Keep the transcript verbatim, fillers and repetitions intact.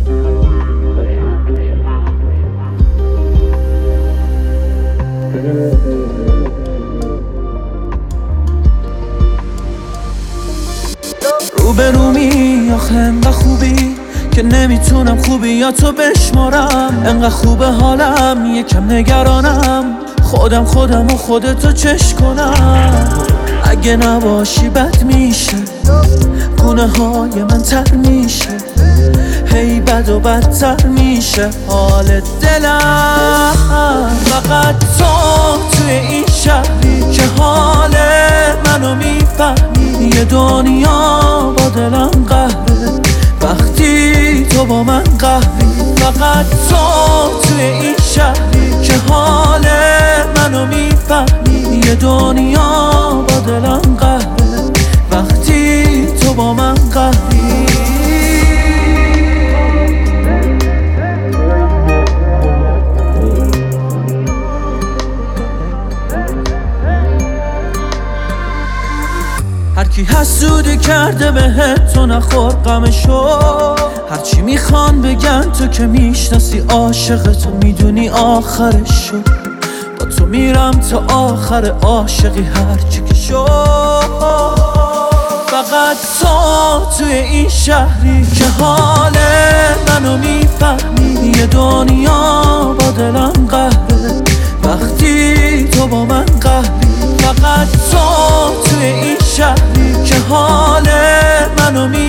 روبرومی آخه انقدر خوبی که نمیتونم خوبیاتو بشمارم. انقدر خوبه حالم یکم نگرانم، خودم خودم و خودتو چش کنم. اگه نباشی بد میشه، گونه های من تر میشه، هی بد و بدتر میشه حال دلم. فقط تو توی این شهری که حال منو میفهمی. یه دنیا با دلم قهره وقتی تو با من قهری. فقط تو توی این شهری که حال منو میفهمی. یه دنیا با دلم قهره وقتی تو با من قهری. هرکی حسودی کرده بهت تو نخور غمشو. هرچی میخوان بگن تو که میشناسی عاشق تو میدونی آخرشو. با تو میرم تا آخر عاشقی هرچی که شو. فقط تو توی این شهری که حال منو میفهمی. یه دنیا با دلم قهره وقتی تو با من قهری. فقط تو توی این شهری که حال منو میفهمی.